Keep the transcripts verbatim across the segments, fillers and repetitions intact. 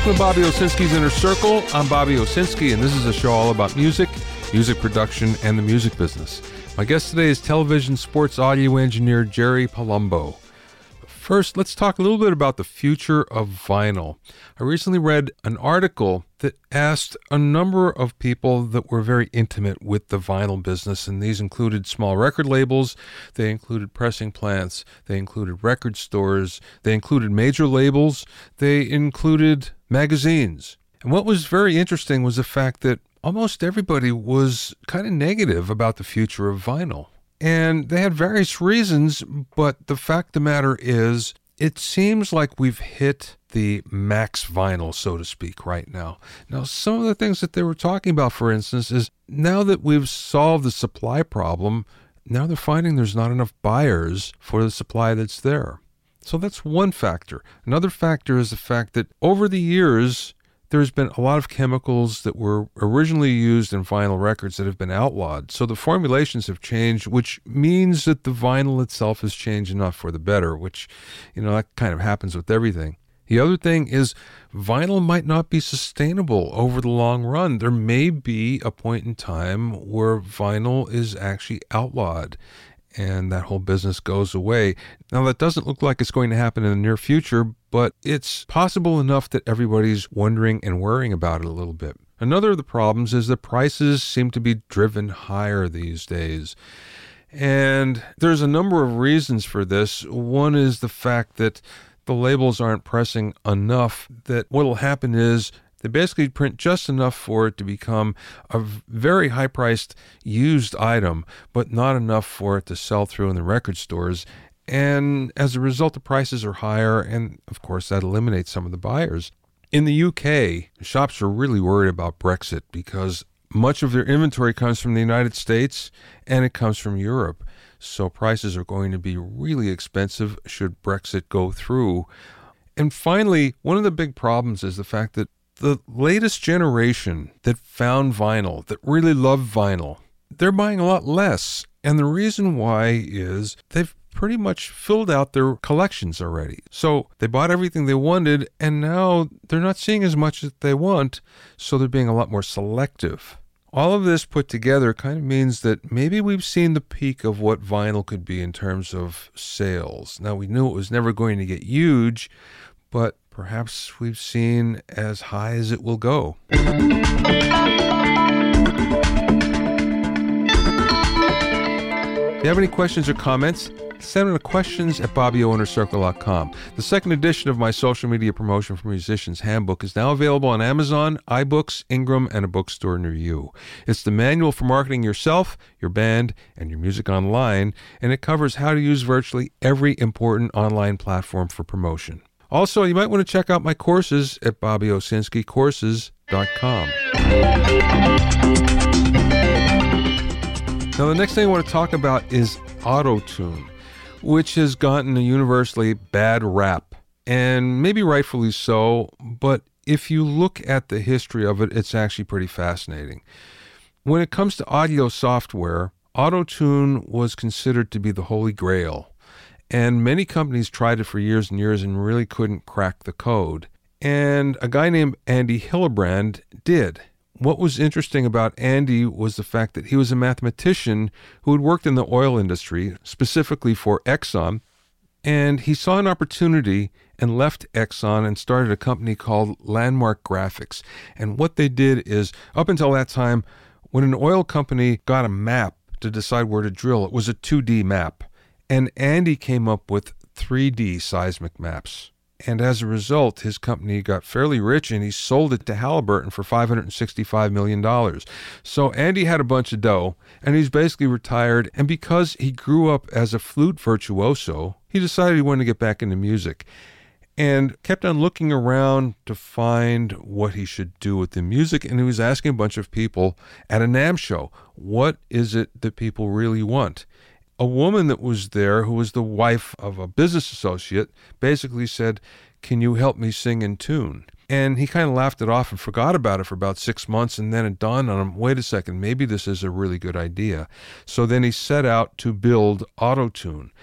Welcome to Bobby Owsinski's Inner Circle. I'm Bobby Owsinski, and this is a show all about music, music production, and the music business. My guest today is television sports audio engineer Jerry Palumbo. First, let's talk a little bit about the future of vinyl. I recently read an article that asked a number of people that were very intimate with the vinyl business, and these included small record labels, they included pressing plants, they included record stores, they included major labels, they included magazines. And what was very interesting was the fact that almost everybody was kind of negative about the future of vinyl. And they had various reasons, but the fact of the matter is, it seems like we've hit the max vinyl, so to speak, right now. Now, some of the things that they were talking about, for instance, is now that we've solved the supply problem, now they're finding there's not enough buyers for the supply that's there. So that's one factor. Another factor is the fact that over the years, there's been a lot of chemicals that were originally used in vinyl records that have been outlawed. So the formulations have changed, which means that the vinyl itself has changed enough for the better, which, you know, that kind of happens with everything. The other thing is vinyl might not be sustainable over the long run. There may be a point in time where vinyl is actually outlawed and that whole business goes away. Now, that doesn't look like it's going to happen in the near future, but it's possible enough that everybody's wondering and worrying about it a little bit. Another of the problems is that prices seem to be driven higher these days. And there's a number of reasons for this. One is the fact that the labels aren't pressing enough, that what'll happen is they basically print just enough for it to become a very high-priced used item, but not enough for it to sell through in the record stores. And as a result, the prices are higher, and of course, that eliminates some of the buyers. In the U K, shops are really worried about Brexit because much of their inventory comes from the United States and it comes from Europe. So prices are going to be really expensive should Brexit go through. And finally, one of the big problems is the fact that the latest generation that found vinyl, that really loved vinyl, they're buying a lot less. And the reason why is they've pretty much filled out their collections already. So they bought everything they wanted, and now they're not seeing as much as they want, so they're being a lot more selective. All of this put together kind of means that maybe we've seen the peak of what vinyl could be in terms of sales. Now, we knew it was never going to get huge, but perhaps we've seen as high as it will go. If you have any questions or comments, send them to questions at bobby o inner circle dot com. The second edition of my social media promotion for musicians handbook is now available on Amazon, iBooks, Ingram, and a bookstore near you. It's the manual for marketing yourself, your band, and your music online, and it covers how to use virtually every important online platform for promotion. Also, you might want to check out my courses at bobby owsinski courses dot com. Now, the next thing I want to talk about is auto-tune, which has gotten a universally bad rap, and maybe rightfully so, but if you look at the history of it, it's actually pretty fascinating. When it comes to audio software, auto-tune was considered to be the holy grail. And many companies tried it for years and years and really couldn't crack the code. And a guy named Andy Hillebrand did. What was interesting about Andy was the fact that he was a mathematician who had worked in the oil industry, specifically for Exxon, and he saw an opportunity and left Exxon and started a company called Landmark Graphics. And what they did is, up until that time, when an oil company got a map to decide where to drill, it was a two D map. And Andy came up with three D seismic maps. And as a result, his company got fairly rich, and he sold it to Halliburton for five hundred sixty-five million dollars. So Andy had a bunch of dough, and he's basically retired. And because he grew up as a flute virtuoso, he decided he wanted to get back into music and kept on looking around to find what he should do with the music. And he was asking a bunch of people at a NAMM show, what is it that people really want? A woman that was there, who was the wife of a business associate, basically said, can you help me sing in tune? And he kind of laughed it off and forgot about it for about six months, and then it dawned on him, wait a second, maybe this is a really good idea. So then he set out to build auto-tune.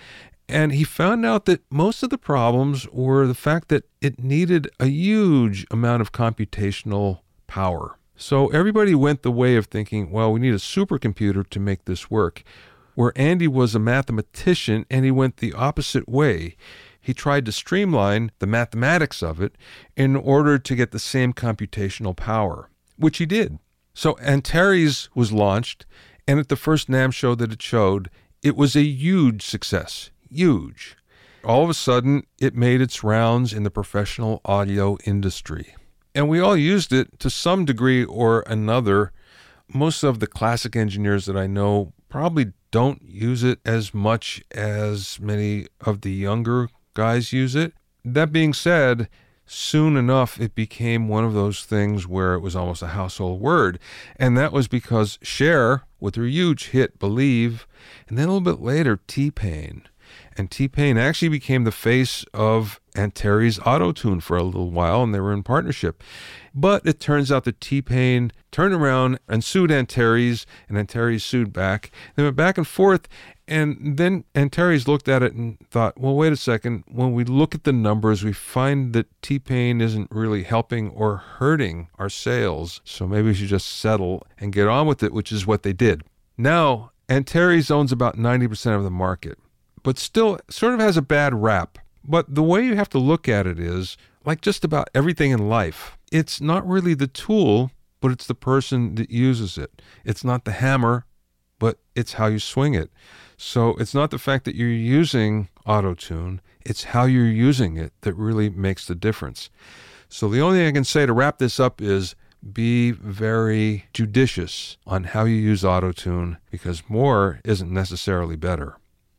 And he found out that most of the problems were the fact that it needed a huge amount of computational power. So everybody went the way of thinking, well, we need a supercomputer to make this work. Where Andy was a mathematician, and he went the opposite way. He tried to streamline the mathematics of it in order to get the same computational power, which he did. So Antares was launched, and at the first NAMM show that it showed, it was a huge success. Huge. All of a sudden, it made its rounds in the professional audio industry. And we all used it to some degree or another. Most of the classic engineers that I know probably don't use it as much as many of the younger guys use it. That being said, soon enough, it became one of those things where it was almost a household word. And that was because Cher, with her huge hit, Believe, and then a little bit later, T-Pain. And T-Pain actually became the face of Antares Auto-Tune for a little while, and they were in partnership. But it turns out that T-Pain turned around and sued Antares, and Antares sued back. They went back and forth, and then Antares looked at it and thought, well, wait a second. When we look at the numbers, we find that T-Pain isn't really helping or hurting our sales, so maybe we should just settle and get on with it, which is what they did. Now, Antares owns about ninety percent of the market, but still sort of has a bad rap. But the way you have to look at it is, like just about everything in life, it's not really the tool, but it's the person that uses it. It's not the hammer, but it's how you swing it. So it's not the fact that you're using Auto-Tune, it's how you're using it that really makes the difference. So the only thing I can say to wrap this up is be very judicious on how you use Auto-Tune, because more isn't necessarily better.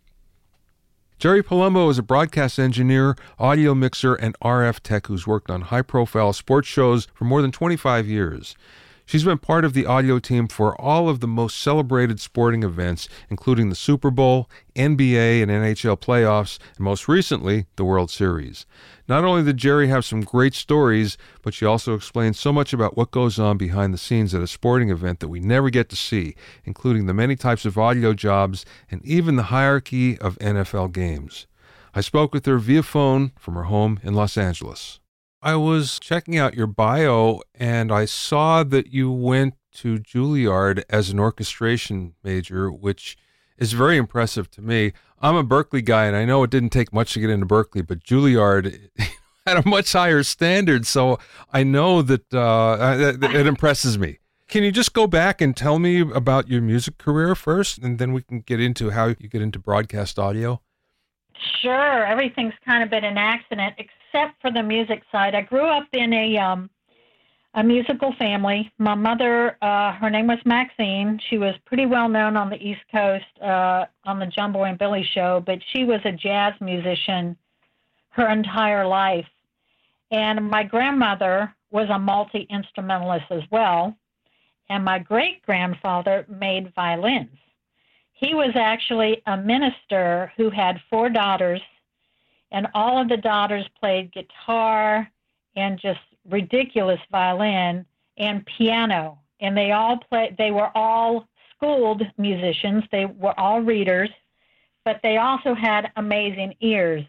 Jerry Palumbo is a broadcast engineer, audio mixer, and R F tech who's worked on high-profile sports shows for more than twenty-five years. She's been part of the audio team for all of the most celebrated sporting events, including the Super Bowl, N B A and N H L playoffs, and most recently, the World Series. Not only did Jerry have some great stories, but she also explains so much about what goes on behind the scenes at a sporting event that we never get to see, including the many types of audio jobs and even the hierarchy of N F L games. I spoke with her via phone from her home in Los Angeles. I was checking out your bio, and I saw that you went to Juilliard as an orchestration major, which is very impressive to me. I'm a Berklee guy, and I know it didn't take much to get into Berklee, but Juilliard had a much higher standard, so I know that uh, it impresses me. Can you just go back and tell me about your music career first, and then we can get into how you get into broadcast audio? Sure. Everything's kind of been an accident, except for the music side. I grew up in a um, a musical family. My mother, uh, her name was Maxine. She was pretty well known on the East Coast uh, on the John Boy and Billy show, but she was a jazz musician her entire life. And my grandmother was a multi-instrumentalist as well, and my great-grandfather made violins. He was actually a minister who had four daughters, and all of the daughters played guitar and just ridiculous violin and piano. And they all play, they were all schooled musicians. They were all readers, but they also had amazing ears.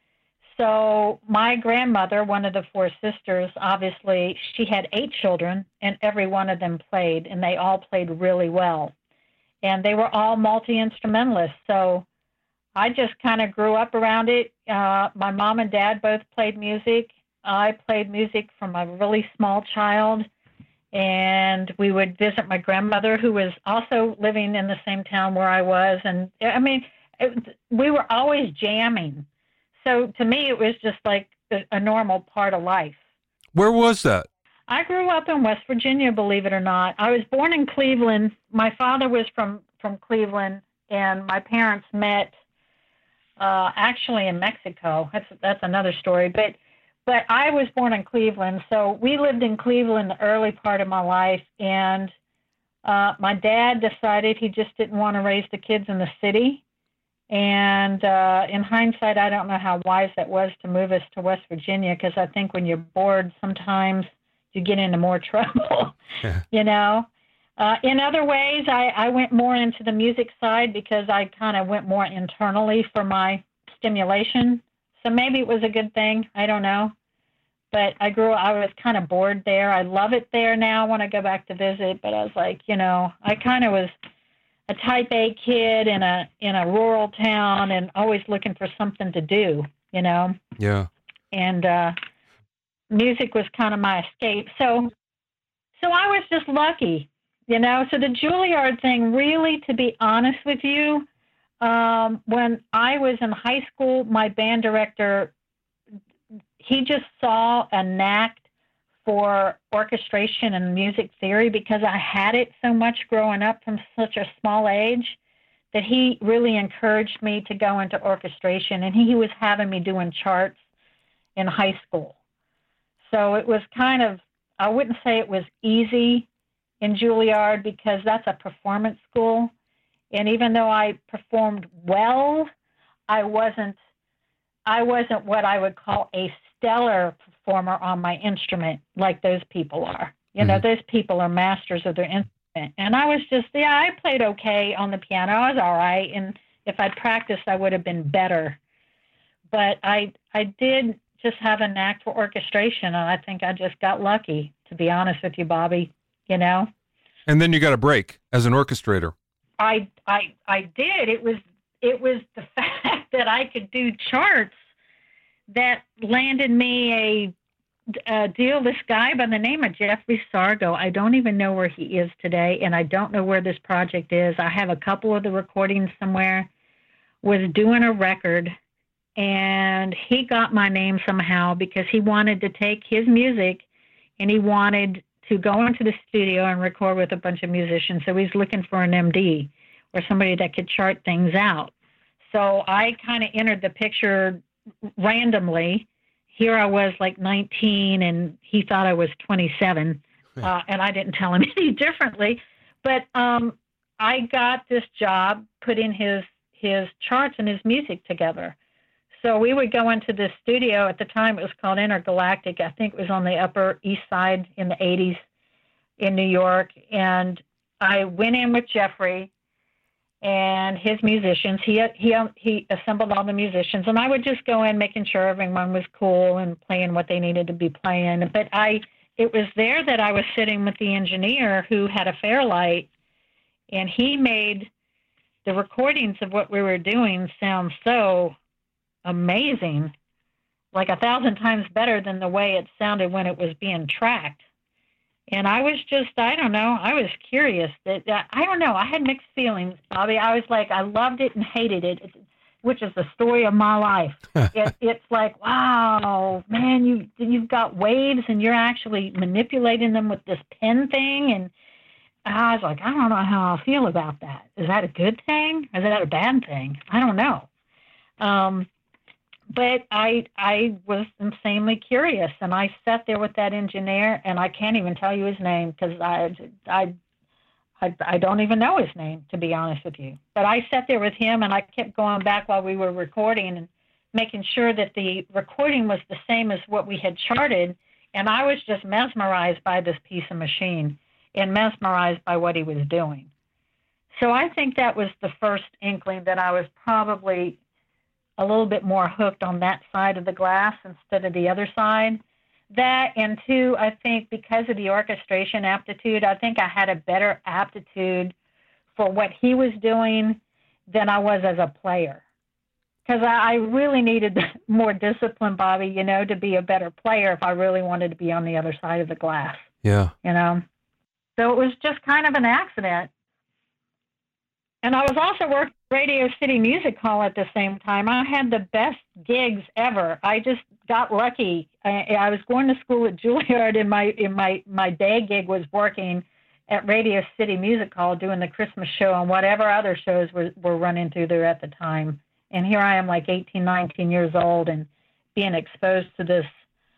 So my grandmother, one of the four sisters, obviously, she had eight children, and every one of them played, and they all played really well. And they were all multi-instrumentalists, so I just kind of grew up around it. Uh, my mom and dad both played music. I played music from a really small child, and we would visit my grandmother, who was also living in the same town where I was. And, I mean, it, we were always jamming. So to me, it was just like a, a normal part of life. Where was that? I grew up in West Virginia, believe it or not. I was born in Cleveland. My father was from, from Cleveland, and my parents met uh, actually in Mexico. That's that's another story. But but I was born in Cleveland, so we lived in Cleveland the early part of my life. And uh, my dad decided he just didn't want to raise the kids in the city. And uh, in hindsight, I don't know how wise that was to move us to West Virginia, because I think when you're bored, sometimes you get into more trouble, yeah. you know. Uh, in other ways, I, I went more into the music side because I kind of went more internally for my stimulation. So maybe it was a good thing. I don't know. But I grew I was kind of bored there. I love it there now when I go back to visit, but I was like, you know, I kind of was a type A kid in a in a rural town and always looking for something to do, you know. Yeah. And uh music was kind of my escape. So so I was just lucky, you know. So the Juilliard thing, really, to be honest with you, um, when I was in high school, my band director, he just saw a knack for orchestration and music theory because I had it so much growing up from such a small age that he really encouraged me to go into orchestration. And he was having me doing charts in high school. So it was kind of, I wouldn't say it was easy in Juilliard because that's a performance school. And even though I performed well, I wasn't, I wasn't what I would call a stellar performer on my instrument like those people are. You mm-hmm. know, those people are masters of their instrument. And I was just, yeah, I played okay on the piano. I was all right. And if I'd practiced, I would have been better. But I, I did just have a knack for orchestration, and I think I just got lucky, to be honest with you, Bobby, you know? And then you got a break as an orchestrator. I, I, I did. It was, it was the fact that I could do charts that landed me a, a deal. This guy by the name of Jeffrey Sargo, I don't even know where he is today, and I don't know where this project is. I have a couple of the recordings somewhere, was doing a record, and he got my name somehow because he wanted to take his music and he wanted to go into the studio and record with a bunch of musicians. So he's looking for an M D or somebody that could chart things out. So I kind of entered the picture randomly. Here I was like nineteen, and he thought I was twenty-seven, uh, and I didn't tell him any differently. But um, I got this job putting his his charts and his music together. So we would go into the studio. At the time, it was called Intergalactic. I think it was on the Upper East Side in the eighties in New York. And I went in with Jeffrey and his musicians. He he he assembled all the musicians, and I would just go in making sure everyone was cool and playing what they needed to be playing. But I, it was there that I was sitting with the engineer who had a Fairlight, and he made the recordings of what we were doing sound so amazing, like a thousand times better than the way it sounded when it was being tracked. And I was just, I don't know, I was curious. That I don't know, I had mixed feelings, Bobby. I was like, I loved it and hated it, which is the story of my life. it, it's like, wow, man, you, you've got waves and you're actually manipulating them with this pen thing. And I was like, I don't know how I feel about that. Is that a good thing? Is that a bad thing? I don't know. Um, But I I was insanely curious, and I sat there with that engineer, and I can't even tell you his name because I, I, I, I don't even know his name, to be honest with you. But I sat there with him, and I kept going back while we were recording and making sure that the recording was the same as what we had charted, and I was just mesmerized by this piece of machine and mesmerized by what he was doing. So I think that was the first inkling that I was probably a little bit more hooked on that side of the glass instead of the other side. That, and two, I think because of the orchestration aptitude, I think I had a better aptitude for what he was doing than I was as a player. Because I, I really needed more discipline, Bobby, you know, to be a better player if I really wanted to be on the other side of the glass. Yeah. You know? So it was just kind of an accident. And I was also working at Radio City Music Hall at the same time. I had the best gigs ever. I just got lucky. I, I was going to school at Juilliard, and my in my, my day gig was working at Radio City Music Hall doing the Christmas show and whatever other shows were, were running through there at the time. And here I am, like eighteen, nineteen years old, and being exposed to this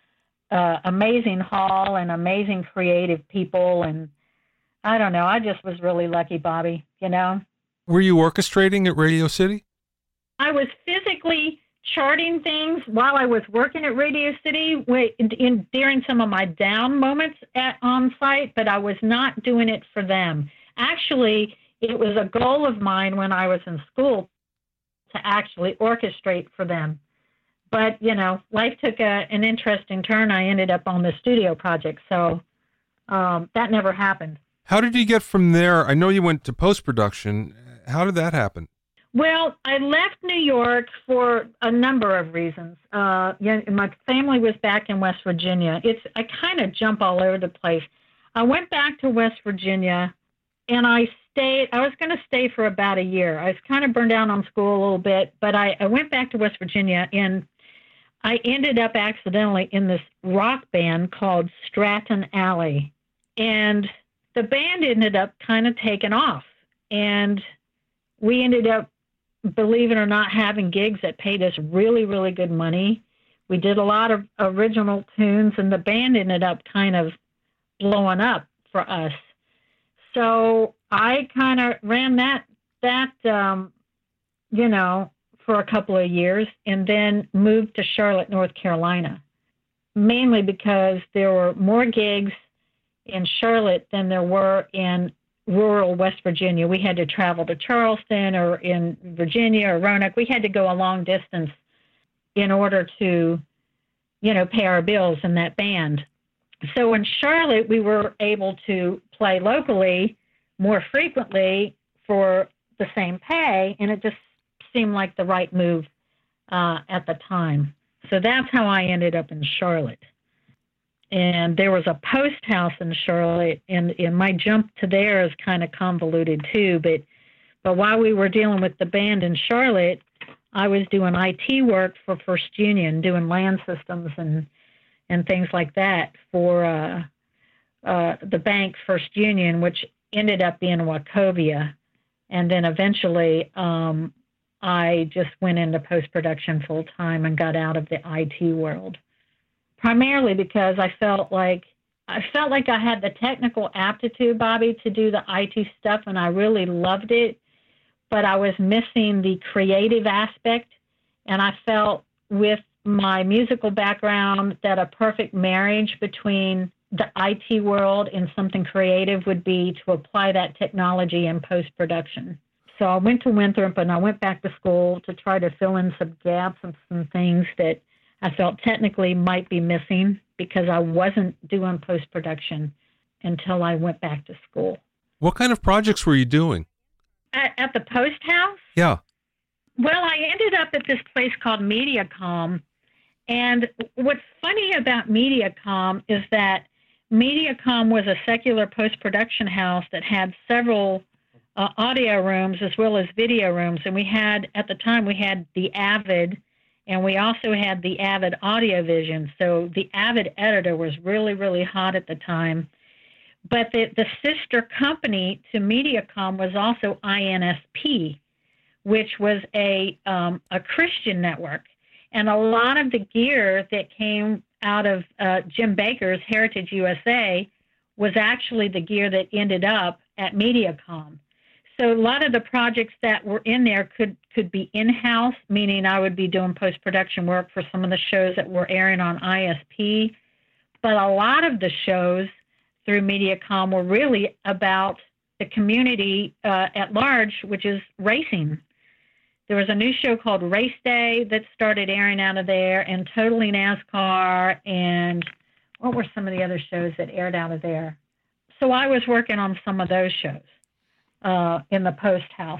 uh, amazing hall and amazing creative people. And I don't know, I just was really lucky, Bobby, you know? Were you orchestrating at Radio City? I was physically charting things while I was working at Radio City in, in, during some of my down moments at on site, but I was not doing it for them. Actually, it was a goal of mine when I was in school to actually orchestrate for them. But, you know, life took a, an interesting turn. I ended up on the studio project, so um, that never happened. How did you get from there? I know you went to post-production. How did that happen? Well, I left New York for a number of reasons. Uh, yeah, my family was back in West Virginia. It's I kind of jump all over the place. I went back to West Virginia, and I stayed. I was going to stay for about a year. I was kind of burned down on school a little bit, but I, I went back to West Virginia, and I ended up accidentally in this rock band called Stratton Alley. And the band ended up kind of taking off. And we ended up, believe it or not, having gigs that paid us really, really good money. We did a lot of original tunes, and the band ended up kind of blowing up for us. So I kind of ran that, that um, you know, for a couple of years, and then moved to Charlotte, North Carolina, mainly because there were more gigs in Charlotte than there were in rural West Virginia. We had to travel to Charleston or in Virginia or Roanoke. We had to go a long distance in order to, you know, pay our bills in that band. So in Charlotte, we were able to play locally more frequently for the same pay, and it just seemed like the right move uh, at the time. So that's how I ended up in Charlotte. And there was a post house in Charlotte, and, and my jump to there is kind of convoluted too. But but while we were dealing with the band in Charlotte, I was doing I T work for First Union, doing land systems and and things like that for uh, uh, the bank First Union, which ended up being Wachovia. And then eventually um, I just went into post-production full-time and got out of the I T world, primarily because I felt like I felt like I had the technical aptitude, Bobby, to do the I T stuff, and I really loved it, but I was missing the creative aspect, and I felt with my musical background that a perfect marriage between the I T world and something creative would be to apply that technology in post-production. So I went to Winthrop, and I went back to school to try to fill in some gaps and some things that I felt technically might be missing because I wasn't doing post-production until I went back to school. What kind of projects were you doing? At, at the Post House? Yeah. Well, I ended up at this place called MediaCom. And what's funny about MediaCom is that MediaCom was a secular post-production house that had several uh, audio rooms as well as video rooms. And we had, at the time, we had the Avid, and we also had the Avid Audio Vision. So the Avid editor was really, really hot at the time. But the, the sister company to MediaCom was also I N S P, which was a, um, a Christian network. And a lot of the gear that came out of uh, Jim Bakker's Heritage U S A was actually the gear that ended up at MediaCom. So a lot of the projects that were in there could, could be in-house, meaning I would be doing post-production work for some of the shows that were airing on I S P. But a lot of the shows through MediaCom were really about the community uh, at large, which is racing. There was a new show called Race Day that started airing out of there, and Totally NASCAR, and what were some of the other shows that aired out of there? So I was working on some of those shows uh, in the Post House.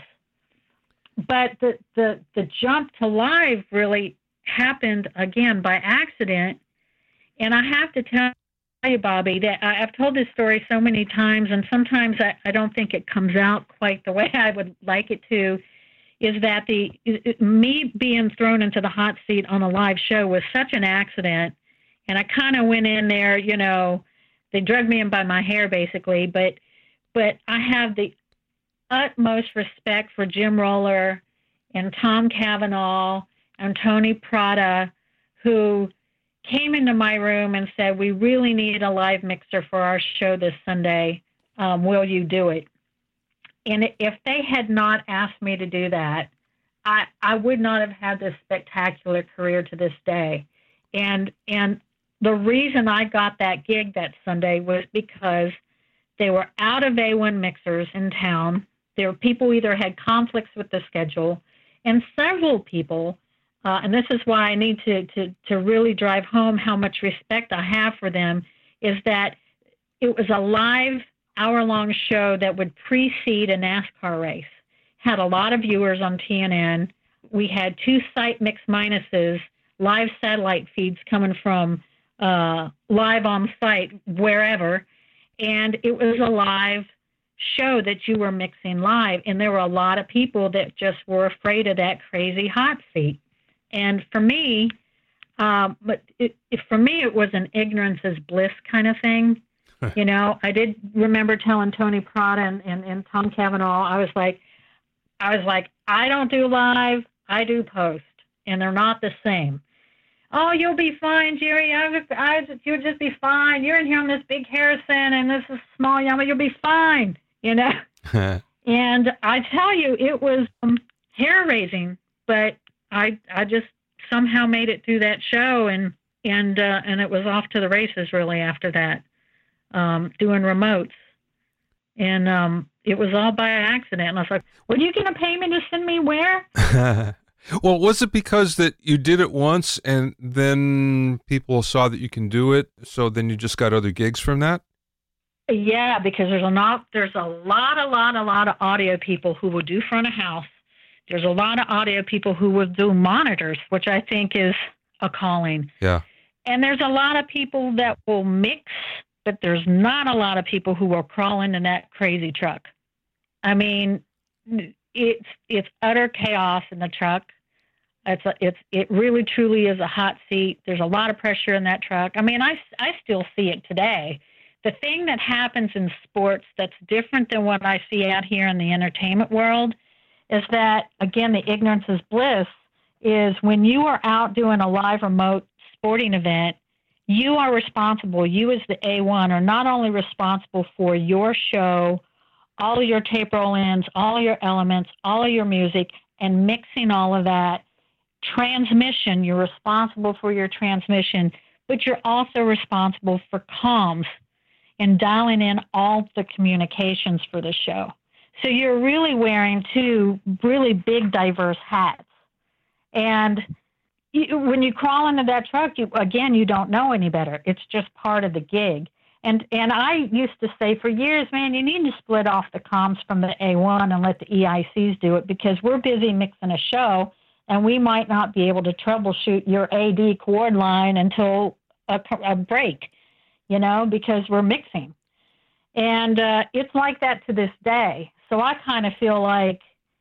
But the, the, the jump to live really happened, again, by accident. And I have to tell you, Bobby, that I, I've told this story so many times, and sometimes I, I don't think it comes out quite the way I would like it to, is that the me being thrown into the hot seat on a live show was such an accident. And I kind of went in there, you know, they dragged me in by my hair, basically. But but I have the utmost respect for Jim Roller and Tom Cavanaugh and Tony Prada, who came into my room and said, we really need a live mixer for our show this Sunday. Um, will you do it? And if they had not asked me to do that, I, I would not have had this spectacular career to this day. And and the reason I got that gig that Sunday was because they were out of A one mixers in town. There were people either had conflicts with the schedule, And several people, uh, and this is why I need to, to, to really drive home how much respect I have for them, is that it was a live hour-long show that would precede a NASCAR race. Had a lot of viewers on T N N. We had two site mix minuses, live satellite feeds coming from uh, live on site, wherever. And it was a live show that you were mixing live. And there were a lot of people that just were afraid of that crazy hot seat. And for me, um, but it, it, for me, it was an ignorance is bliss kind of thing. You know, I did remember telling Tony Prada and, and, and Tom Cavanaugh, I was like, I was like, I don't do live, I do post, and they're not the same. Oh, you'll be fine, Jerry. I, I, you'll just be fine. You're in here on this big Harrison, and this is small Yamaha. You'll be fine, you know. And I tell you, it was um, hair-raising, but I, I just somehow made it through that show, and and uh, and it was off to the races really after that, um, doing remotes, and um, it was all by accident. And I was like, "What are you going to pay me to send me where?" Well, was it because that you did it once and then people saw that you can do it, so then you just got other gigs from that? Yeah, because there's a lot, there's a lot, a lot, a lot of audio people who will do front of house. There's a lot of audio people who will do monitors, which I think is a calling. Yeah. And there's a lot of people that will mix, but there's not a lot of people who will crawl into that crazy truck. I mean, it's it's utter chaos in the truck. It's a, it's it really truly is a hot seat. There's a lot of pressure in that truck. I mean, I I still see it today. The thing that happens in sports that's different than what I see out here in the entertainment world is that, again, the ignorance is bliss, is when you are out doing a live remote sporting event, you are responsible, you as the A one are not only responsible for your show, all of your tape roll-ins, all of your elements, all of your music, and mixing all of that. Transmission, you're responsible for your transmission, but you're also responsible for comms and dialing in all the communications for the show. So you're really wearing two really big, diverse hats. And you, when you crawl into that truck, you, again, you don't know any better. It's just part of the gig. And and I used to say for years, man, you need to split off the comms from the A one and let the E I Cs do it, because we're busy mixing a show, and we might not be able to troubleshoot your A D chord line until a, a break, you know, because we're mixing. And uh, it's like that to this day. So I kind of feel like,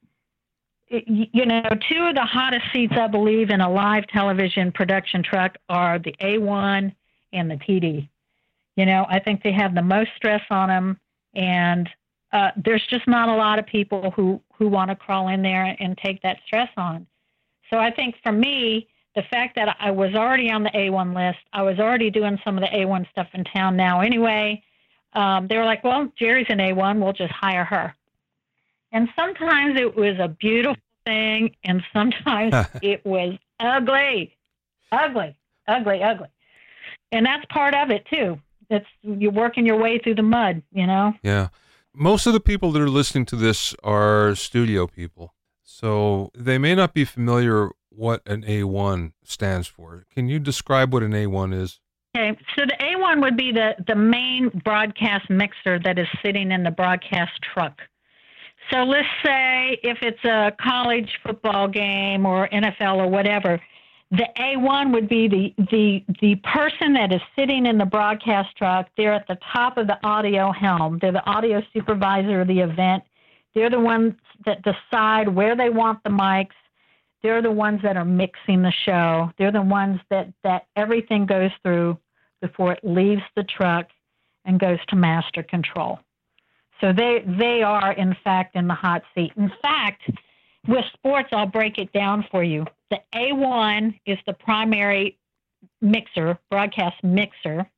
you know, two of the hottest seats, I believe, in a live television production truck are the A one and the T D. You know, I think they have the most stress on them, and uh, there's just not a lot of people who, who want to crawl in there and take that stress on. So I think for me, the fact that I was already on the A one list, I was already doing some of the A one stuff in town now anyway, um, they were like, well, Jerry's an A one, we'll just hire her. And sometimes it was a beautiful thing, and sometimes it was ugly, ugly, ugly, ugly. And that's part of it, too. It's you're working your way through the mud, you know? Yeah. Most of the people that are listening to this are studio people, so they may not be familiar what an A one stands for. Can you describe what an A one is? Okay, so the A one would be the, the main broadcast mixer that is sitting in the broadcast truck. So let's say if it's a college football game or N F L or whatever, the A one would be the, the, the person that is sitting in the broadcast truck. They're at the top of the audio helm. They're the audio supervisor of the event. They're the ones that decide where they want the mics. They're the ones that are mixing the show. They're the ones that, that everything goes through before it leaves the truck and goes to master control. So they they are, in fact, in the hot seat. In fact, with sports, I'll break it down for you. The A one is the primary mixer, broadcast mixer.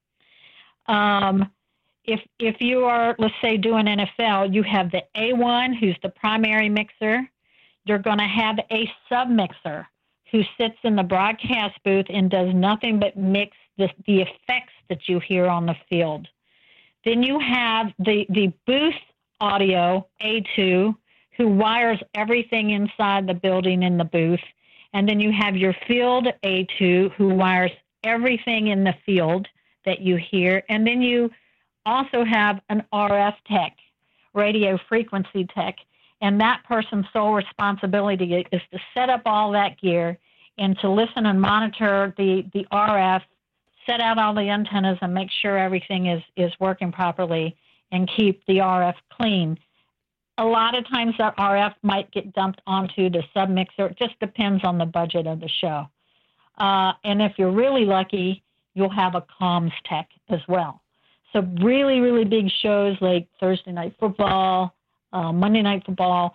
Um, if if you are, let's say, doing N F L, you have the A one, who's the primary mixer. You're going to have a sub-mixer who sits in the broadcast booth and does nothing but mix the, the effects that you hear on the field. Then you have the, the booth audio, A two, who wires everything inside the building in the booth. And then you have your field A two, who wires everything in the field that you hear. And then you also have an R F tech, radio frequency tech. And that person's sole responsibility is to set up all that gear and to listen and monitor the, the R F, set out all the antennas and make sure everything is, is working properly and keep the R F clean. A lot of times that R F might get dumped onto the submixer. It just depends on the budget of the show. Uh, and if you're really lucky, you'll have a comms tech as well. So really, really big shows like Thursday Night Football, uh, Monday Night Football,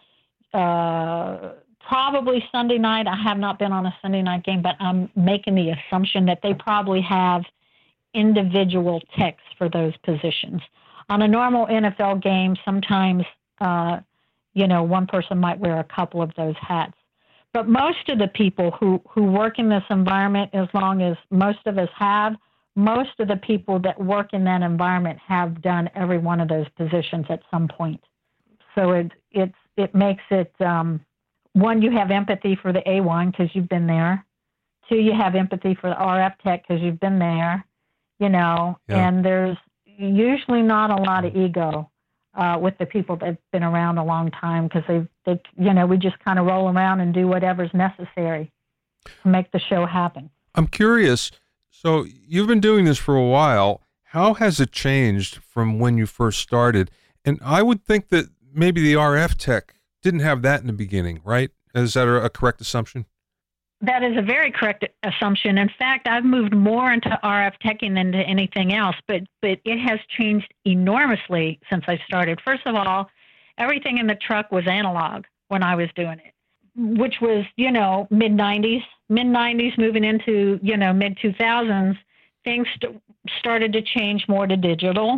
uh, probably Sunday night. I have not been on a Sunday night game, but I'm making the assumption that they probably have individual techs for those positions. On a normal N F L game, sometimes, uh, you know, one person might wear a couple of those hats. But most of the people who, who work in this environment, as long as most of us have, most of the people that work in that environment have done every one of those positions at some point. So it, it's, it makes it, um, one, you have empathy for the A one because you've been there. Two, you have empathy for the R F tech because you've been there, you know, yeah. And there's usually not a lot of ego uh, with the people that have been around a long time because they've, they, you know, we just kind of roll around and do whatever's necessary to make the show happen. I'm curious. So you've been doing this for a while. How has it changed from when you first started? And I would think that maybe the R F tech didn't have that in the beginning, right? Is that a correct assumption? That is a very correct assumption. In fact, I've moved more into R F teching than to anything else, but but it has changed enormously since I started. First of all, everything in the truck was analog when I was doing it, which was, you know, mid nineties, mid nineties moving into, you know, mid two thousands, things st- started to change more to digital.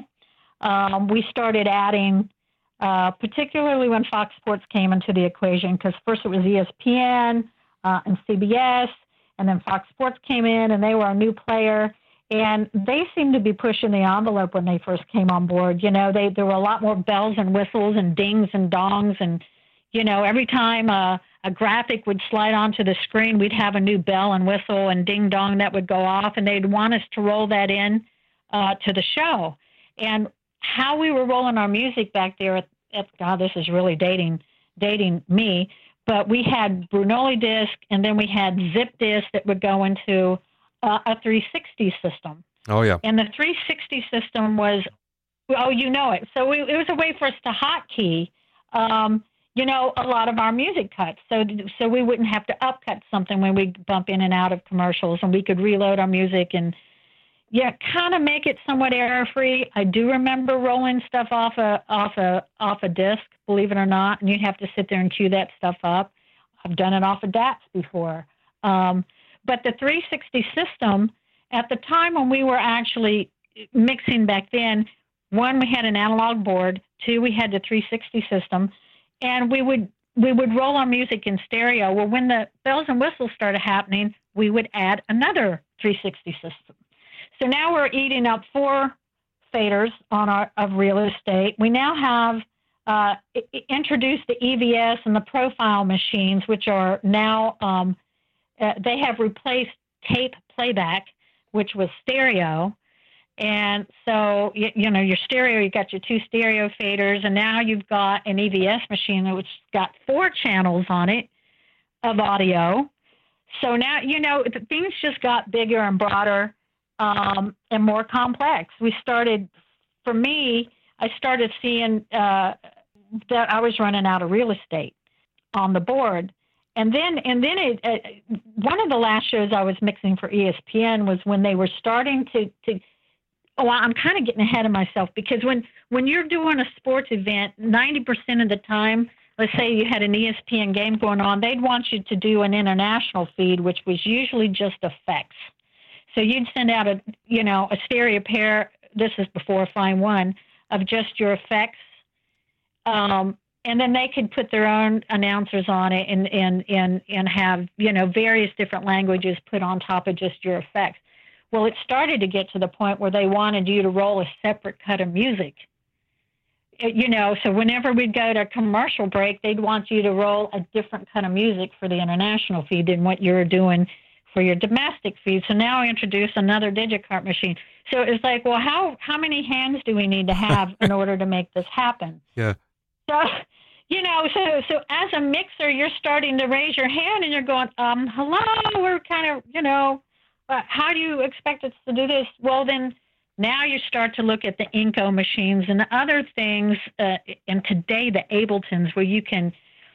Um, we started adding, uh, particularly when Fox Sports came into the equation, because first it was E S P N, Uh, and C B S, and then Fox Sports came in, and they were a new player, and they seemed to be pushing the envelope when they first came on board. You know, they there were a lot more bells and whistles and dings and dongs, and, you know, every time a, a graphic would slide onto the screen, we'd have a new bell and whistle and ding dong that would go off, and they'd want us to roll that in uh, to the show. And how we were rolling our music back there, at, at, God, this is really dating dating me, but we had Brunelli disc, and then we had zip disc that would go into uh, a three sixty system. Oh, yeah. And the three sixty system was, oh, you know it. So we, it was a way for us to hotkey, um, you know, a lot of our music cuts. So so we wouldn't have to upcut something when we bump in and out of commercials, and we could reload our music and, yeah, kind of make it somewhat error-free. I do remember rolling stuff off a off a off a disc, believe it or not, and you'd have to sit there and cue that stuff up. I've done it off of D A Ts before. Um, but the three sixty system, at the time when we were actually mixing back then, one, we had an analog board. Two, we had the three sixty system, and we would we would roll our music in stereo. Well, when the bells and whistles started happening, we would add another three sixty system. So now we're eating up four faders on our of real estate. We now have uh, introduced the E V S and the profile machines, which are now, um, uh, they have replaced tape playback, which was stereo. And so, you, you know, your stereo, you've got your two stereo faders, and now you've got an E V S machine which got four channels on it of audio. So now, you know, things just got bigger and broader. Um, and more complex. We started, for me, I started seeing uh, that I was running out of real estate on the board. And then, and then it, uh, one of the last shows I was mixing for E S P N was when they were starting to, to oh, I'm kind of getting ahead of myself, because when, when you're doing a sports event, ninety percent of the time, let's say you had an E S P N game going on, they'd want you to do an international feed, which was usually just effects. So you'd send out a, you know, a stereo pair, this is before Fine One, of just your effects. Um, and then they could put their own announcers on it and, and, and, and have, you know, various different languages put on top of just your effects. Well, it started to get to the point where they wanted you to roll a separate cut of music. you know, so whenever we'd go to commercial break, they'd want you to roll a different kind of music for the international feed than what you were doing for your domestic feed. So now I introduce another digicart machine. So it's like, well, how, how many hands do we need to have in order to make this happen? Yeah. So, you know, so so as a mixer, you're starting to raise your hand and you're going, um, hello, we're kind of, you know, uh, how do you expect us to do this? Well, then now you start to look at the Inco machines and the other things, uh, and today the Abletons, where you can,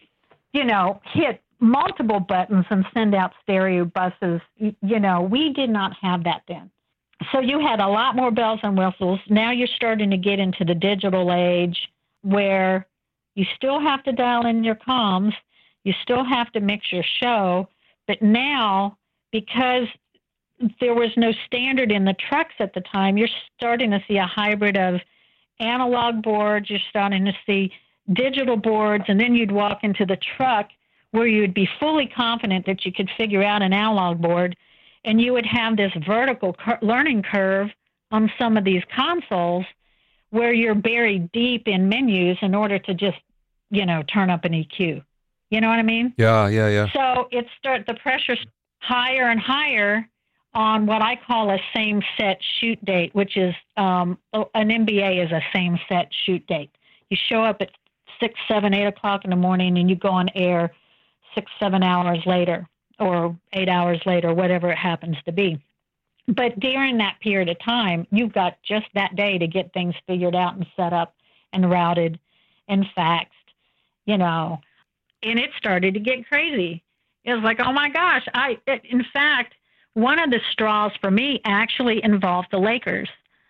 you know, hit multiple buttons and send out stereo buses. You, you know, we did not have that then. So you had a lot more bells and whistles. Now you're starting to get into the digital age where you still have to dial in your comms, you still have to mix your show, but now, because there was no standard in the trucks at the time, you're starting to see a hybrid of analog boards, you're starting to see digital boards, and then you'd walk into the truck where you would be fully confident that you could figure out an analog board, and you would have this vertical cur- learning curve on some of these consoles where you're buried deep in menus in order to just, you know, turn up an E Q. You know what I mean? Yeah, yeah, yeah. So it start the pressure's higher and higher on what I call a same set shoot date, which is um, an M B A is a same set shoot date. You show up at six, seven, eight o'clock in the morning, and you go on air six, seven hours later, or eight hours later, whatever it happens to be. But during that period of time, you've got just that day to get things figured out and set up and routed and faxed, you know. And it started to get crazy. It was like, oh my gosh. I, it, in fact, one of the straws for me actually involved the Lakers.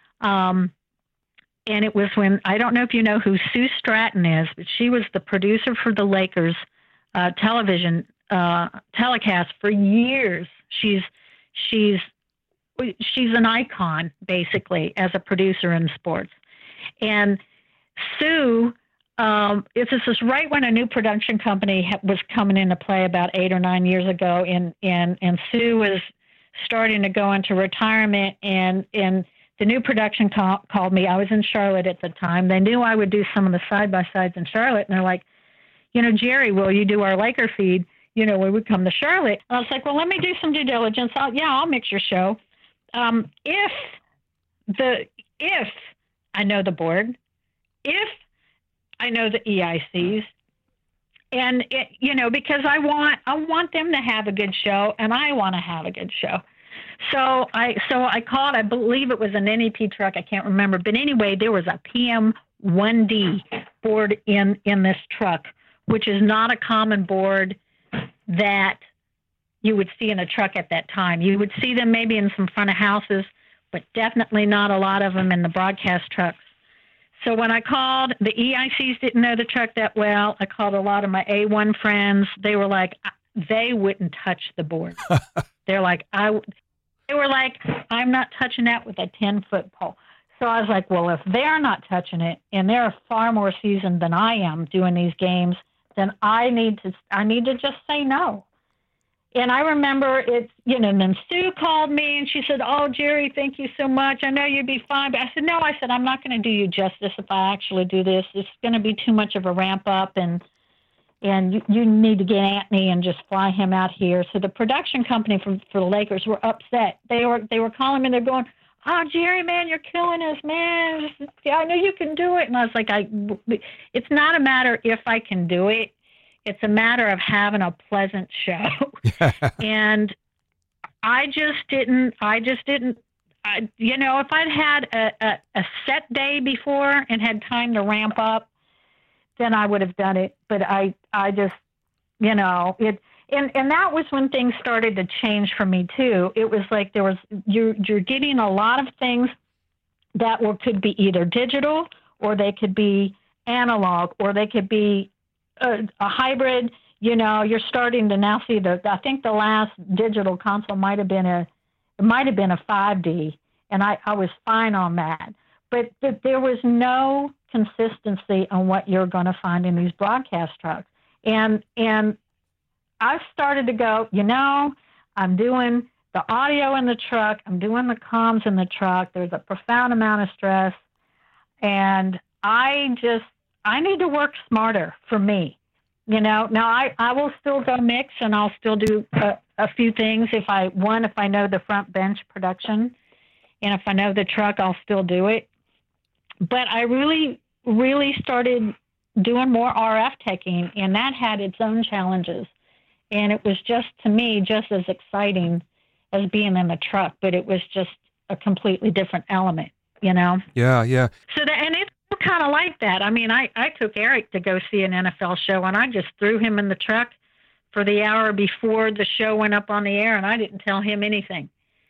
Um, and it was when, I don't know if you know who Sue Stratton is, but she was the producer for the Lakers uh, television uh, telecast for years. She's, she's, she's an icon, basically, as a producer in sports. And Sue, um, this is right when a new production company ha- was coming into play about eight or nine years ago, and, and, and Sue was starting to go into retirement, and, and the new production call, called me. I was in Charlotte at the time. They knew I would do some of the side-by-sides in Charlotte, and they're like, you know, Jerry, will you do our Laker feed, you know, when we come to Charlotte? And I was like, well, let me do some due diligence. I'll, yeah, I'll mix your show. Um, if the if I know the board, if I know the E I Cs, and it, you know, because I want I want them to have a good show, and I want to have a good show. So I so I called. I believe it was an N E P truck. I can't remember, but anyway, there was a P M one D board in in this truck, which is not a common board that you would see in a truck at that time. You would see them maybe in some front of houses, but definitely not a lot of them in the broadcast trucks. So when I called, the E I Cs didn't know the truck that well. I called a lot of my A one friends. They were like, they wouldn't touch the board. They're like, I, they were like, I'm not touching that with a ten-foot pole. So I was like, well, if they're not touching it, and they're far more seasoned than I am doing these games, then I need to, I need to just say no. And I remember it, you know, and then Sue called me and she said, oh, Jerry, thank you so much. I know you'd be fine. But I said, no, I said, I'm not going to do you justice if I actually do this. It's going to be too much of a ramp up, and and you, you need to get Anthony and just fly him out here. So the production company for, for the Lakers were upset. They were they were calling me and they're going, oh, Jerry, man, you're killing us, man. Yeah, I know you can do it. And I was like, I, it's not a matter if I can do it. It's a matter of having a pleasant show. And I just didn't, I just didn't, I, you know, if I'd had a, a, a set day before and had time to ramp up, then I would have done it. But I, I just, you know, it, and, and that was when things started to change for me too. It was like there was, you're, you're getting a lot of things that were, could be either digital, or they could be analog, or they could be A, a hybrid. You know, you're starting to now see the, I think the last digital console might have been a, it might have been a five D, and I, I was fine on that. But th- there was no consistency on what you're going to find in these broadcast trucks. And, and I started to go, you know, I'm doing the audio in the truck, I'm doing the comms in the truck. There's a profound amount of stress, and I just, I need to work smarter for me. You know, now I, I will still go mix and I'll still do a, a few things if I, one, if I know the front bench production and if I know the truck, I'll still do it. But I really, really started doing more R F teching, and that had its own challenges. And it was just, to me, just as exciting as being in the truck, but it was just a completely different element, you know? Yeah, yeah. So that, and it's kind of like that. I mean, I, I took Eric to go see an N F L show, and I just threw him in the truck for the hour before the show went up on the air, and I didn't tell him anything.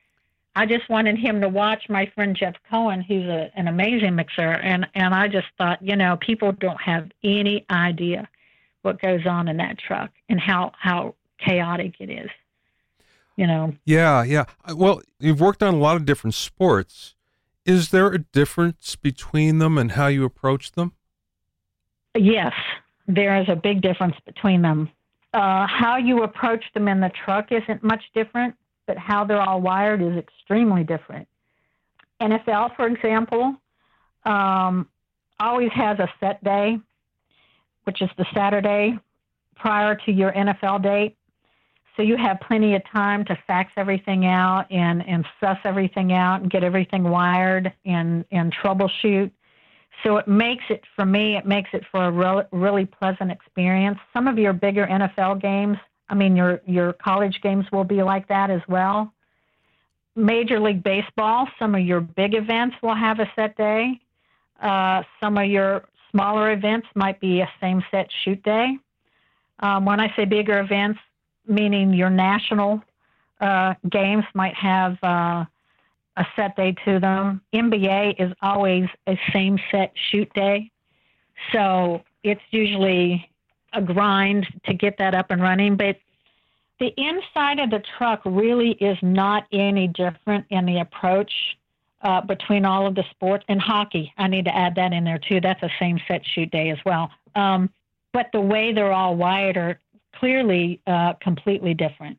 I just wanted him to watch my friend Jeff Cohen, who's a, an amazing mixer, and, and I just thought, you know, people don't have any idea what goes on in that truck and how, how chaotic it is, you know. Yeah, yeah. Well, you've worked on a lot of different sports. Is there a difference between them and how you approach them? Yes, there is a big difference between them. Uh, how you approach them in the truck isn't much different, but how they're all wired is extremely different. N F L, for example, um, always has a set day, which is the Saturday prior to your N F L date. So you have plenty of time to fax everything out and, and suss everything out and get everything wired and, and troubleshoot. So it makes it, for me, it makes it for a re- really pleasant experience. Some of your bigger N F L games, I mean, your, your college games will be like that as well. Major League Baseball, some of your big events will have a set day. Uh, some of your smaller events might be a same set shoot day. Um, when I say bigger events, meaning your national uh, games might have uh, a set day to them. N B A is always a same set shoot day. So it's usually a grind to get that up and running. But the inside of the truck really is not any different in the approach uh, between all of the sports. And hockey, I need to add that in there too. That's a same set shoot day as well. Um, but the way they're all wired are clearly uh, completely different.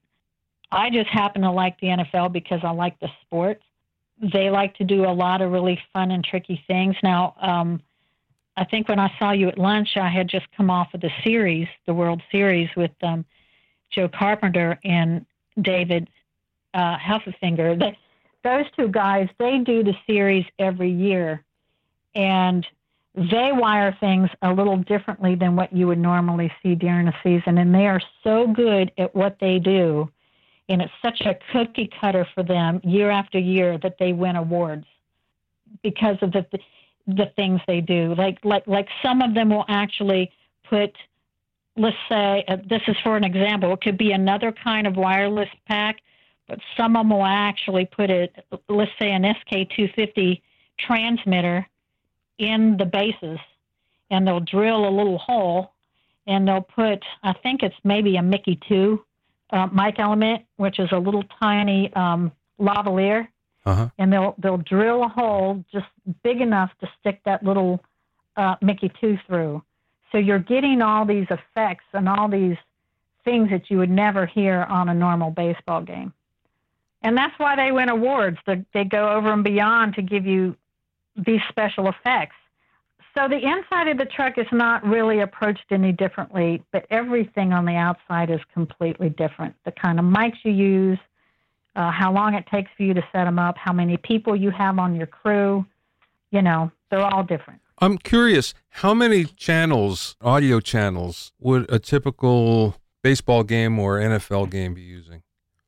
I just happen to like the N F L because I like the sport. They like to do a lot of really fun and tricky things. Now, um, I think when I saw you at lunch, I had just come off of the series, the World Series with um, Joe Carpenter and David uh, Heffelfinger. They, those two guys, they do the series every year, and they wire things a little differently than what you would normally see during a season, and they are so good at what they do, and it's such a cookie cutter for them year after year that they win awards because of the the things they do. Like like like some of them will actually put, let's say, uh, this is for an example, it could be another kind of wireless pack, but some of them will actually put it, let's say, an S K two fifty transmitter in the bases, and they'll drill a little hole, and they'll put, I think it's maybe a Mickey two uh, mic element, which is a little tiny um, lavalier, uh-huh. and they'll they'll drill a hole just big enough to stick that little uh, Mickey two through. So you're getting all these effects and all these things that you would never hear on a normal baseball game. And that's why they win awards. They, they go over and beyond to give you these special effects. So the inside of the truck is not really approached any differently, but everything on the outside is completely different. The kind of mics you use, uh, how long it takes for you to set them up, how many people you have on your crew, you know, they're all different. I'm curious, how many channels, audio channels, would a typical baseball game or N F L game be using?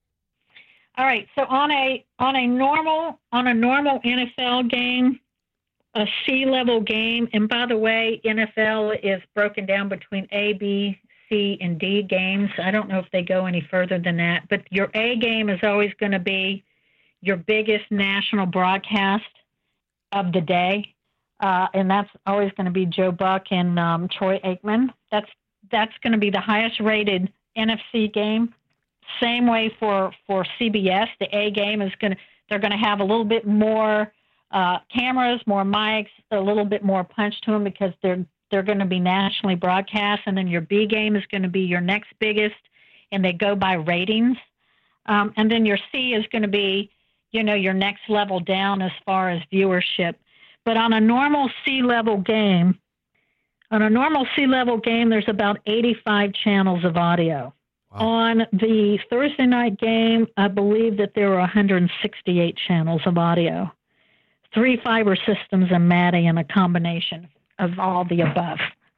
All right, so on a on a normal on a normal N F L game, a C-level game, and by the way, N F L is broken down between A, B, C, and D games. I don't know if they go any further than that, but your A game is always going to be your biggest national broadcast of the day, uh, and that's always going to be Joe Buck and um, Troy Aikman. That's that's going to be the highest rated N F C game. Same way for, for C B S. The A game is going to, they're going to have a little bit more uh, cameras, more mics, a little bit more punch to them because they're they're going to be nationally broadcast. And then your B game is going to be your next biggest, and they go by ratings. Um, and then your C is going to be, you know, your next level down as far as viewership. But on a normal sea-level game, on a normal sea-level game, there's about eighty-five channels of audio. Wow. On the Thursday night game, I believe that there were one hundred sixty-eight channels of audio. Three fiber systems and M A D I and a combination of all the above.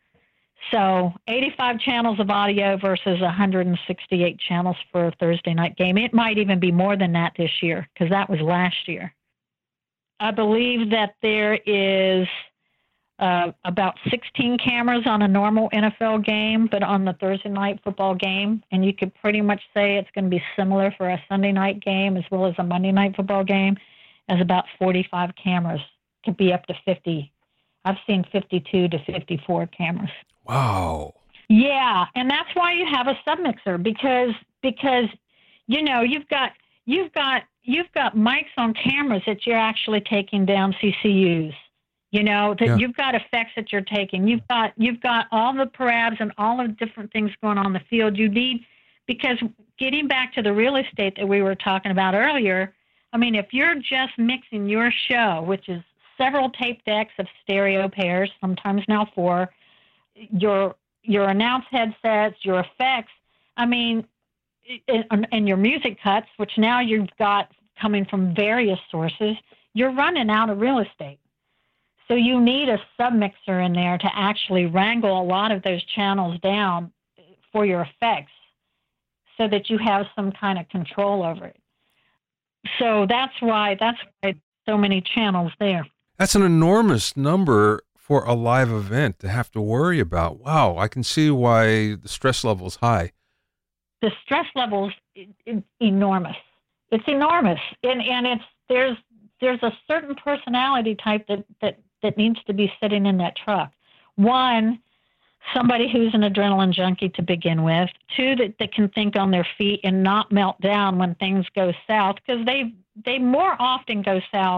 So eighty-five channels of audio versus one hundred sixty-eight channels for a Thursday night game. It might even be more than that this year because that was last year. I believe that there is uh, about sixteen cameras on a normal N F L game, but on the Thursday night football game, and you could pretty much say it's going to be similar for a Sunday night game as well as a Monday night football game, as about forty-five cameras. Could be up to fifty. I've seen fifty-two to fifty-four cameras. Wow. Yeah, and that's why you have a submixer because because you know you've got you've got you've got mics on cameras that you're actually taking down C C Us. You know that yeah. You've got effects that you're taking. You've got you've got all the parabs and all the different things going on in the field. You need because getting back to the real estate that we were talking about earlier. I mean, if you're just mixing your show, which is several tape decks of stereo pairs, sometimes now four, your your announce headsets, your effects, I mean, and, and your music cuts, which now you've got coming from various sources, you're running out of real estate. So you need a submixer in there to actually wrangle a lot of those channels down for your effects so that you have some kind of control over it. So that's why that's why so many channels there. That's an enormous number for a live event to have to worry about. Wow, I can see why the stress level is high. The stress level is enormous. It's enormous, and and it's there's there's a certain personality type that that that needs to be sitting in that truck. One, somebody who's an adrenaline junkie to begin with. Two, that, that can think on their feet and not melt down when things go south, because they they more often go south.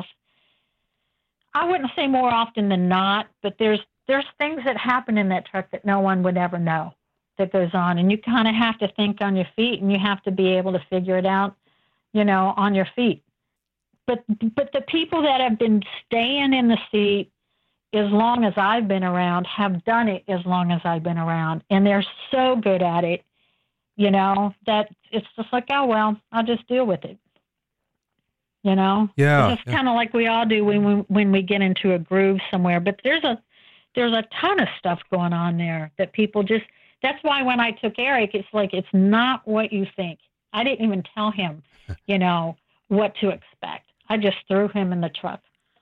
I wouldn't say more often than not, but there's there's things that happen in that truck that no one would ever know that goes on, and you kind of have to think on your feet, and you have to be able to figure it out, you know, on your feet. But but the people that have been staying in the seat as long as I've been around have done it as long as I've been around, and they're so good at it, you know, that it's just like, oh, well, I'll just deal with it, you know? Yeah. It's yeah. kind of like we all do when we, when we get into a groove somewhere, but there's a, there's a ton of stuff going on there that people just, that's why when I took Eric, it's like, it's not what you think. I didn't even tell him, you know, what to expect. I just threw him in the truck.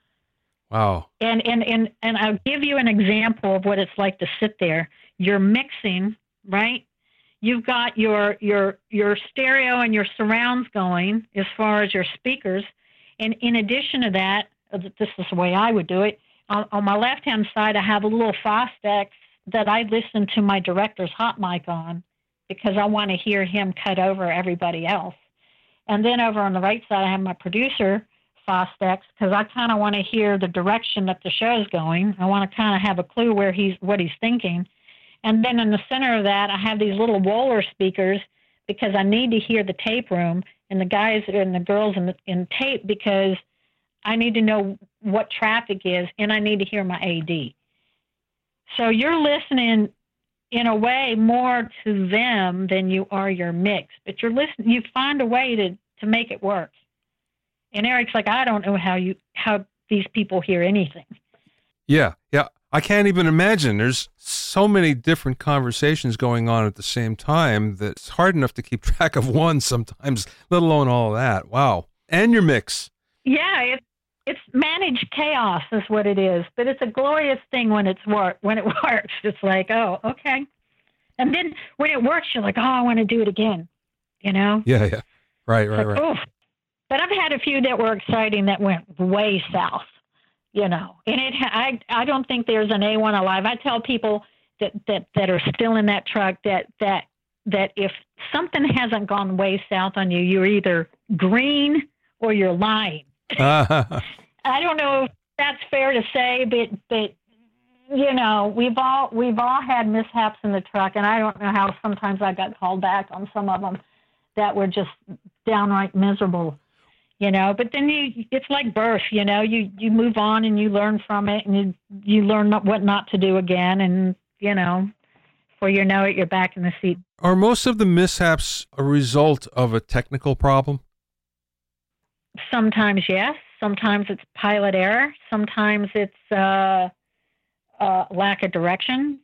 Wow. And, and, and, and I'll give you an example of what it's like to sit there. You're mixing, right? You've got your, your, your stereo and your surrounds going as far as your speakers. And in addition to that, this is the way I would do it. On, on my left-hand side, I have a little Fostex that I listen to my director's hot mic on because I want to hear him cut over everybody else. And then over on the right side, I have my producer Fostex because I kind of want to hear the direction that the show's going. I want to kind of have a clue where he's what he's thinking. And then in the center of that, I have these little Wohler speakers because I need to hear the tape room and the guys and the girls in, the, in tape because I need to know what traffic is and I need to hear my A D. So you're listening in a way more to them than you are your mix, but you're listening. You find a way to, to make it work. And Eric's like, I don't know how you how these people hear anything. Yeah, yeah. I can't even imagine. There's so many different conversations going on at the same time that it's hard enough to keep track of one sometimes, let alone all of that. Wow. And your mix. Yeah, it's it's managed chaos is what it is. But it's a glorious thing when it's work when it works. It's like, oh, okay. And then when it works, you're like, oh, I want to do it again. You know? Yeah, yeah. Right, right, like, right. Oof. But I've had a few that were exciting that went way south, you know. And it, I, I don't think there's an A one alive. I tell people that, that, that are still in that truck that, that that if something hasn't gone way south on you, you're either green or you're lying. I don't know if that's fair to say, but but you know, we've all we've all had mishaps in the truck, and I don't know how sometimes I got called back on some of them that were just downright miserable. you know, but then you, it's like birth, you know, you, you move on and you learn from it, and you, you learn not, what not to do again. And, you know, before you know it, you're back in the seat. Are most of the mishaps a result of a technical problem? Sometimes, yes. Sometimes it's pilot error. Sometimes it's uh, uh, lack of direction.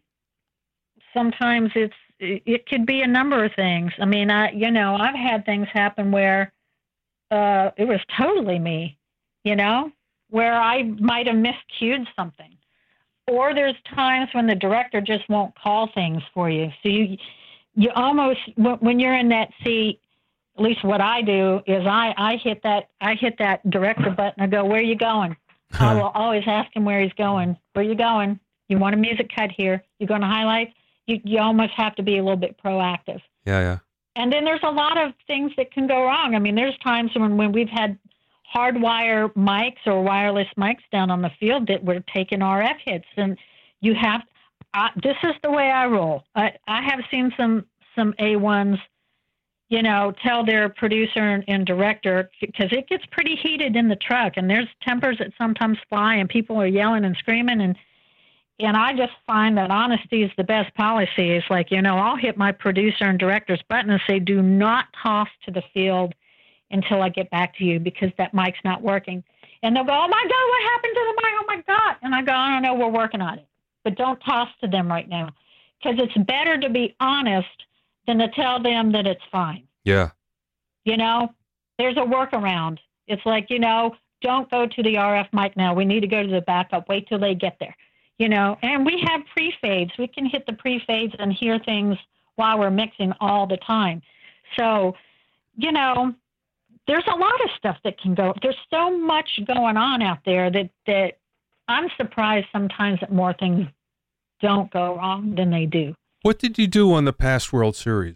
Sometimes it's, it could be a number of things. I mean, I, you know, I've had things happen where uh, it was totally me, you know, where I might have miscued something. Or there's times when the director just won't call things for you. So you, you almost, when you're in that seat, at least what I do is I, I hit that, I hit that director button. I go, where are you going? I will always ask him where he's going. Where are you going? You want a music cut here? You going to highlights? You, you almost have to be a little bit proactive. Yeah, yeah. And then there's a lot of things that can go wrong. I mean, there's times when, when we've had hardwire mics or wireless mics down on the field that were taking R F hits, and you have. Uh, this is the way I roll. I, I have seen some some A ones, you know, tell their producer and, and director, because it gets pretty heated in the truck, and there's tempers that sometimes fly, and people are yelling and screaming, and. And I just find that honesty is the best policy. It's like, you know, I'll hit my producer and director's button and say, do not toss to the field until I get back to you, because that mic's not working. And they'll go, oh, my God, what happened to the mic? Oh, my God. And I go, I don't know, we're working on it. But don't toss to them right now, because it's better to be honest than to tell them that it's fine. Yeah. You know, there's a workaround. It's like, you know, don't go to the R F mic now. We need to go to the backup. Wait till they get there. You know, and we have pre-fades. We can hit the pre-fades and hear things while we're mixing all the time. So, you know, there's a lot of stuff that can go. There's so much going on out there that, that I'm surprised sometimes that more things don't go wrong than they do. What did you do on the past World Series?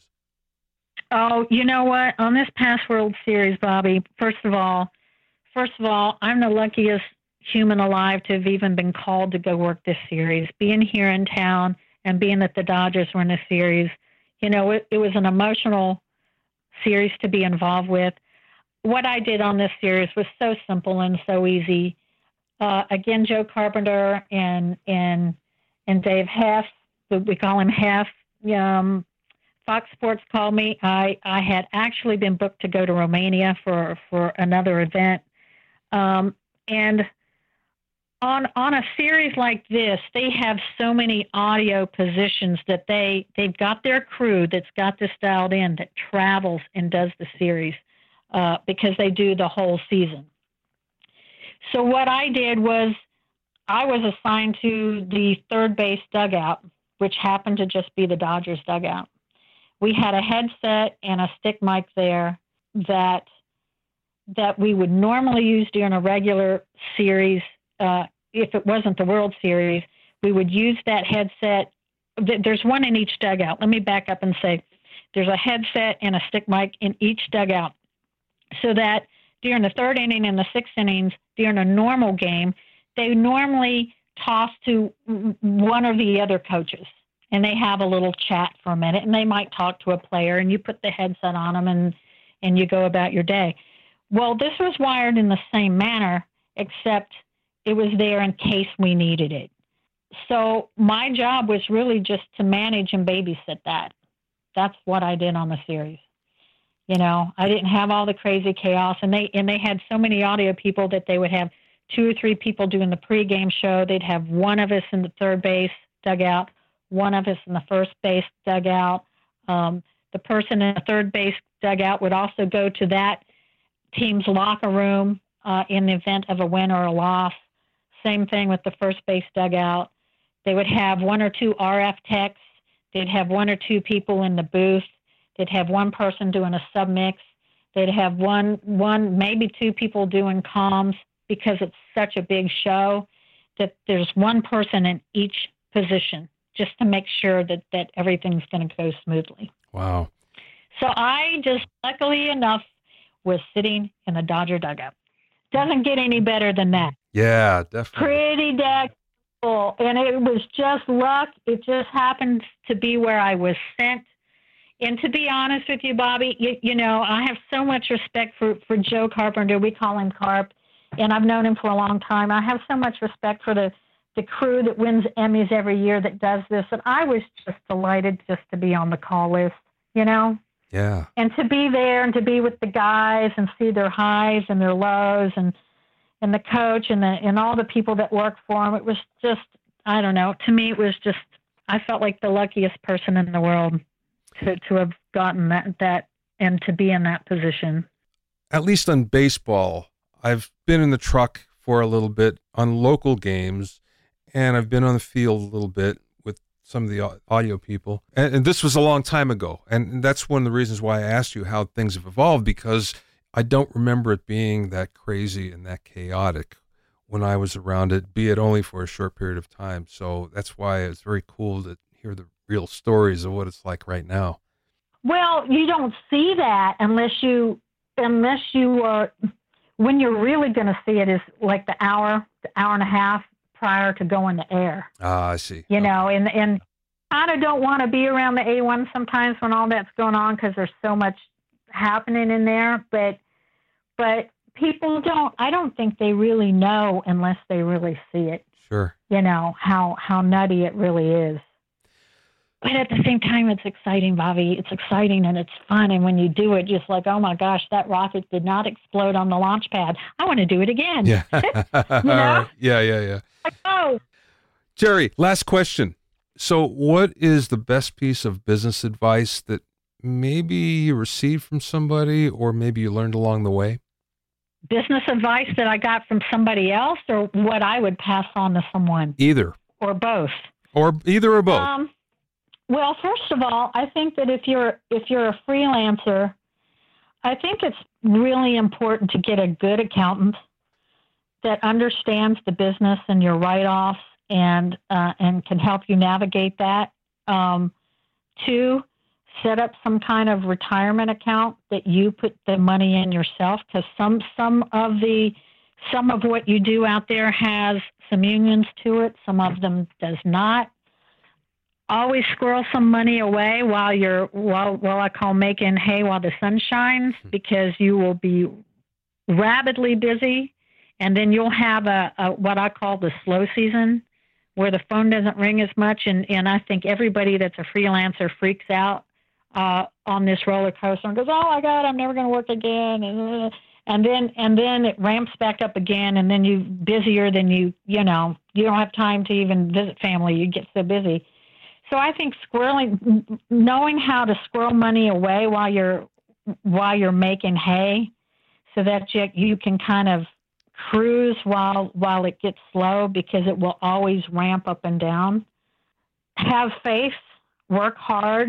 Oh, you know what? On this past World Series, Bobby, first of all, first of all, I'm the luckiest human alive to have even been called to go work this series. Being here in town and being that the Dodgers were in the series, you know, it, it was an emotional series to be involved with. What I did on this series was so simple and so easy. Uh, again, Joe Carpenter and and and Dave Hess, we call him Hess. Um, Fox Sports called me. I, I had actually been booked to go to Romania for, for another event. Um, and On on a series like this, they have so many audio positions that they, they've got their crew that's got this dialed in that travels and does the series uh, because they do the whole season. So what I did was I was assigned to the third base dugout, which happened to just be the Dodgers dugout. We had a headset and a stick mic there that that we would normally use during a regular series. Uh, if it wasn't the World Series, we would use that headset. There's one in each dugout. Let me back up and say there's a headset and a stick mic in each dugout, so that during the third inning and the sixth innings, during a normal game, they normally toss to one or the other coaches, and they have a little chat for a minute, and they might talk to a player, and you put the headset on them, and, and you go about your day. Well, this was wired in the same manner, except it was there in case we needed it. So my job was really just to manage and babysit that. That's what I did on the series. You know, I didn't have all the crazy chaos, and they and they had so many audio people that they would have two or three people doing the pregame show. They'd have one of us in the third base dugout, one of us in the first base dugout. Um, the person in the third base dugout would also go to that team's locker room uh, in the event of a win or a loss. Same thing with the first base dugout. They would have one or two R F techs. They'd have one or two people in the booth. They'd have one person doing a submix. They'd have one, one, maybe two people doing comms, because it's such a big show that there's one person in each position just to make sure that, that everything's going to go smoothly. Wow. So I just, luckily enough, was sitting in the Dodger dugout. Doesn't get any better than that. Yeah, definitely. Pretty dang cool. And it was just luck. It just happened to be where I was sent. And to be honest with you, Bobby, you, you know, I have so much respect for, for Joe Carpenter. We call him Carp, and I've known him for a long time. I have so much respect for the, the crew that wins Emmys every year that does this. And I was just delighted just to be on the call list, you know? Yeah. And to be there and to be with the guys and see their highs and their lows and and the coach and the and all the people that work for him. It was just, I don't know. To me, it was just, I felt like the luckiest person in the world to, to have gotten that, that and to be in that position. At least on baseball, I've been in the truck for a little bit on local games, and I've been on the field a little bit with some of the audio people. And, and this was a long time ago. And that's one of the reasons why I asked you how things have evolved, because I don't remember it being that crazy and that chaotic when I was around it, be it only for a short period of time. So that's why it's very cool to hear the real stories of what it's like right now. Well, you don't see that unless you, unless you are, when you're really going to see it is like the hour, the hour and a half prior to going to air. Ah, I see. You okay. know, and, and I kind of don't want to be around the A one sometimes when all that's going on because there's so much happening in there. But, but people don't, I don't think they really know unless they really see it. Sure. You know, how, how nutty it really is. But at the same time, it's exciting, Bobby. It's exciting and it's fun. And when you do it, just like, oh my gosh, that rocket did not explode on the launch pad. I want to do it again. Yeah. You know? Yeah, yeah, yeah. Like, oh. Jerry, last question. So what is the best piece of business advice that maybe you received from somebody or maybe you learned along the way? Business advice that I got from somebody else or what I would pass on to someone? Either. Or both. Or either or both. Um, well, first of all, I think that if you're if you're a freelancer, I think it's really important to get a good accountant that understands the business and your write-offs and uh, and can help you navigate that. Um, two, set up some kind of retirement account that you put the money in yourself, because some some of the some of what you do out there has some unions to it, some of them does not. Always squirrel some money away while you're while while I call making hay while the sun shines, because you will be rabidly busy, and then you'll have a, a what I call the slow season, where the phone doesn't ring as much, and, and I think everybody that's a freelancer freaks out uh, on this roller coaster and goes, oh my God, I'm never going to work again, and and then and then it ramps back up again, and then you busier than you you know you don't have time to even visit family. You get so busy. So I think squirreling, knowing how to squirrel money away while you're while you're making hay, so that you, you can kind of cruise while while it gets slow, because it will always ramp up and down. Have faith, work hard,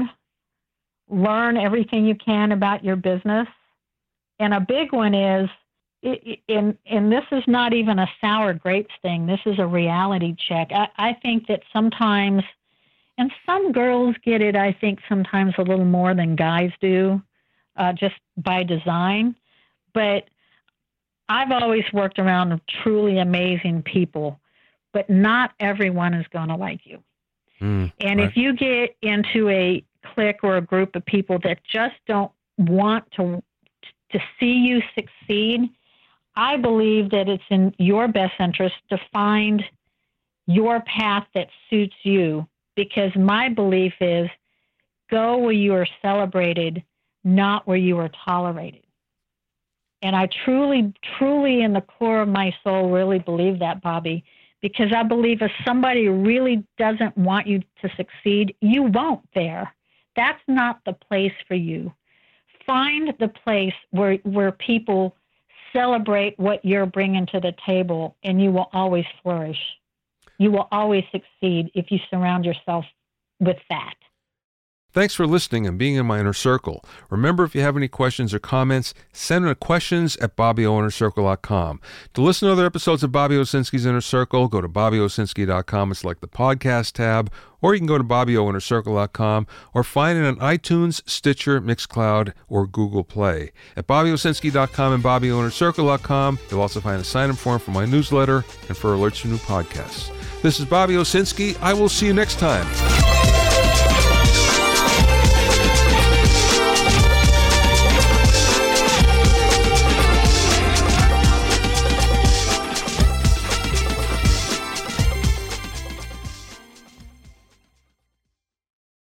learn everything you can about your business. And a big one is, and, and this is not even a sour grapes thing, this is a reality check. I, I think that sometimes, and some girls get it, I think, sometimes a little more than guys do, uh, just by design. But I've always worked around truly amazing people, but not everyone is going to like you. Mm, and right. if you get into a clique or a group of people that just don't want to to see you succeed, I believe that it's in your best interest to find your path that suits you. Because my belief is, go where you are celebrated, not where you are tolerated. And I truly, truly in the core of my soul really believe that, Bobby, because I believe if somebody really doesn't want you to succeed, you won't there. That's not the place for you. Find the place where where people celebrate what you're bringing to the table, and you will always flourish. You will always succeed if you surround yourself with that. Thanks for listening and being in my inner circle. Remember, if you have any questions or comments, send them to questions at bobby o inner circle dot com. To listen to other episodes of Bobby Owsinski's Inner Circle, go to bobby owsinski dot com and select the podcast tab, or you can go to bobby o inner circle dot com or find it on iTunes, Stitcher, Mixcloud, or Google Play. At bobby owsinski dot com and bobby o inner circle dot com, you'll also find a sign-up form for my newsletter and for alerts to new podcasts. This is Bobby Owsinski. I will see you next time.